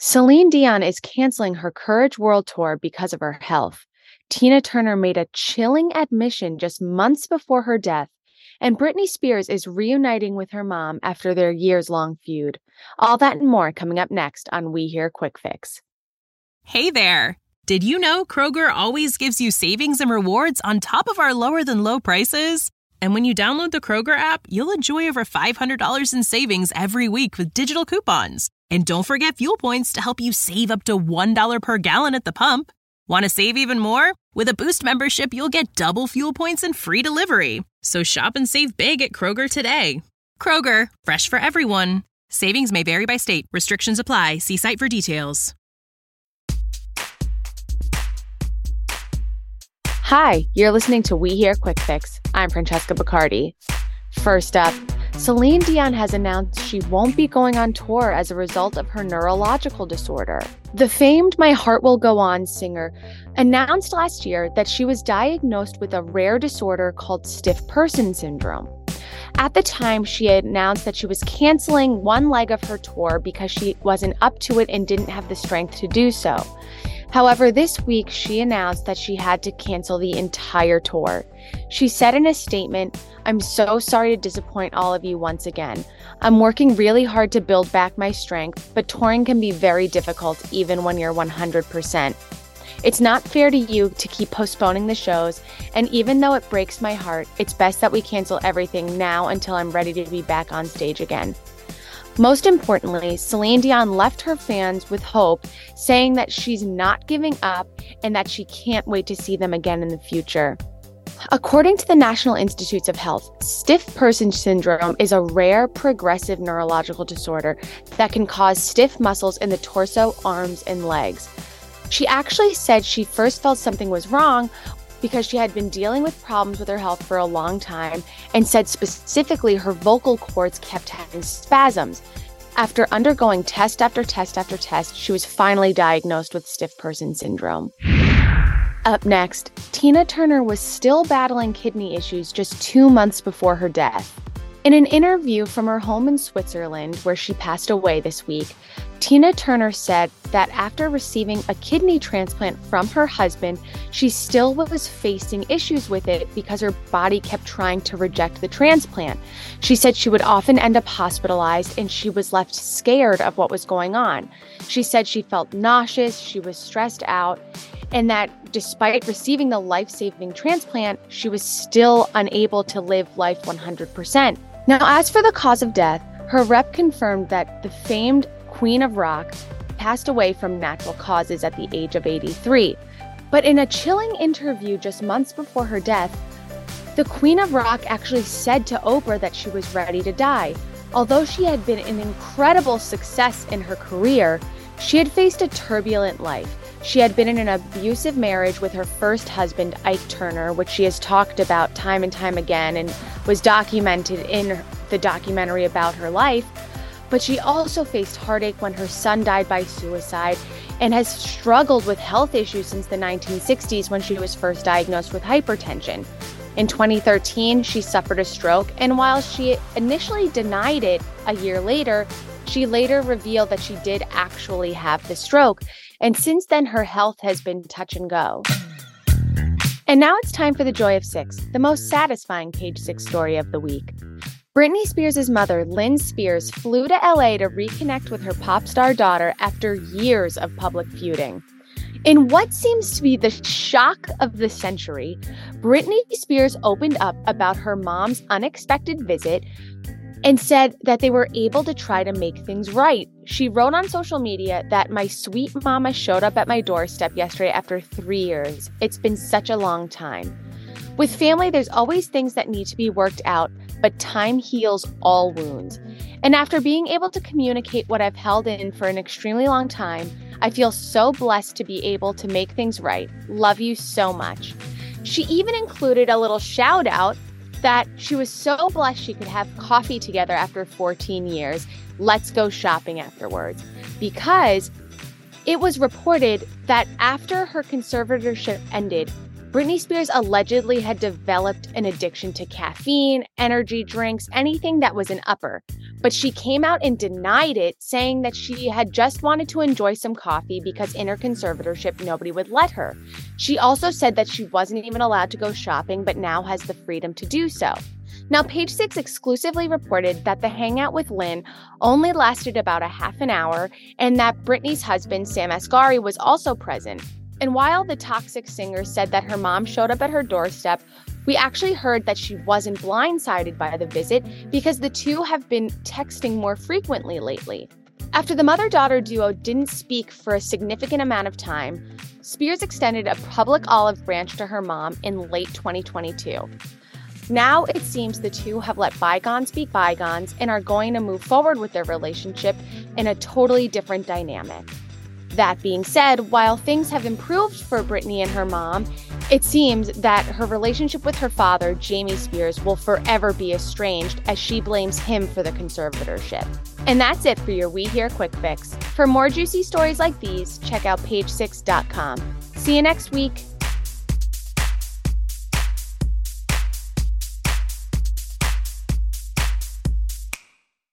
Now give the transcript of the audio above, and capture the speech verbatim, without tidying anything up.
Celine Dion is canceling her Courage World Tour because of her health. Tina Turner made a chilling admission just months before her death, and Britney Spears is reuniting with her mom after their years-long feud. All that and more coming up next on We Hear Quick Fix. Hey there! Did you know Kroger always gives you savings and rewards on top of our lower-than-low prices? And when you download the Kroger app, you'll enjoy over five hundred dollars in savings every week with digital coupons. And don't forget fuel points to help you save up to one dollar per gallon at the pump. Want to save even more? With a Boost membership, you'll get double fuel points and free delivery. So shop and save big at Kroger today. Kroger, fresh for everyone. Savings may vary by state. Restrictions apply. See site for details. Hi, you're listening to We Hear Quick Fix. I'm Francesca Bacardi. First up, Celine Dion has announced she won't be going on tour as a result of her neurological disorder. The famed My Heart Will Go On singer announced last year that she was diagnosed with a rare disorder called stiff person syndrome. At the time, she had announced that she was canceling one leg of her tour because she wasn't up to it and didn't have the strength to do so. However, this week, she announced that she had to cancel the entire tour. She said in a statement, "I'm so sorry to disappoint all of you once again. I'm working really hard to build back my strength, but touring can be very difficult even when you're one hundred percent. It's not fair to you to keep postponing the shows, and even though it breaks my heart, it's best that we cancel everything now until I'm ready to be back on stage again." Most importantly, Celine Dion left her fans with hope, saying that she's not giving up and that she can't wait to see them again in the future. According to the National Institutes of Health, stiff person syndrome is a rare progressive neurological disorder that can cause stiff muscles in the torso, arms, and legs. She actually said she first felt something was wrong because she had been dealing with problems with her health for a long time, and said specifically her vocal cords kept having spasms. After undergoing test after test after test, she was finally diagnosed with stiff person syndrome. Up next, Tina Turner was still battling kidney issues just two months before her death. In an interview from her home in Switzerland, where she passed away this week, Tina Turner said that after receiving a kidney transplant from her husband, she still was facing issues with it because her body kept trying to reject the transplant. She said she would often end up hospitalized and she was left scared of what was going on. She said she felt nauseous, she was stressed out, and that despite receiving the life-saving transplant, she was still unable to live life one hundred percent. Now, as for the cause of death, her rep confirmed that the famed Queen of Rock passed away from natural causes at the age of eighty-three. But in a chilling interview just months before her death, the Queen of Rock actually said to Oprah that she was ready to die. Although she had been an incredible success in her career, she had faced a turbulent life. She had been in an abusive marriage with her first husband, Ike Turner, which she has talked about time and time again and was documented in the documentary about her life. But she also faced heartache when her son died by suicide and has struggled with health issues since the nineteen sixties when she was first diagnosed with hypertension. In twenty thirteen, she suffered a stroke, and while she initially denied it a year later, she later revealed that she did actually have the stroke. And since then, her health has been touch and go. And now it's time for the Joy of Six, the most satisfying Page Six story of the week. Britney Spears' mother, Lynn Spears, flew to L A to reconnect with her pop star daughter after years of public feuding. In what seems to be the shock of the century, Britney Spears opened up about her mom's unexpected visit and said that they were able to try to make things right. She wrote on social media that my sweet mama showed up at my doorstep yesterday after three years. It's been such a long time. With family, there's always things that need to be worked out, but time heals all wounds. And after being able to communicate what I've held in for an extremely long time, I feel so blessed to be able to make things right. Love you so much. She even included a little shout out that she was so blessed she could have coffee together after fourteen years. Let's go shopping afterwards. Because it was reported that after her conservatorship ended, Britney Spears allegedly had developed an addiction to caffeine, energy drinks, anything that was an upper. but she came out and denied it, saying that she had just wanted to enjoy some coffee because in her conservatorship, nobody would let her. She also said that she wasn't even allowed to go shopping, but now has the freedom to do so. Now, Page Six exclusively reported that the hangout with Lynn only lasted about a half an hour and that Britney's husband, Sam Asghari, was also present. And while the toxic singer said that her mom showed up at her doorstep, we actually heard that she wasn't blindsided by the visit because the two have been texting more frequently lately. After the mother-daughter duo didn't speak for a significant amount of time, Spears extended a public olive branch to her mom in late twenty twenty-two. Now it seems the two have let bygones be bygones and are going to move forward with their relationship in a totally different dynamic. That being said, while things have improved for Britney and her mom, it seems that her relationship with her father, Jamie Spears, will forever be estranged as she blames him for the conservatorship. And that's it for your We Hear Quick Fix. For more juicy stories like these, check out page six dot com. See you next week.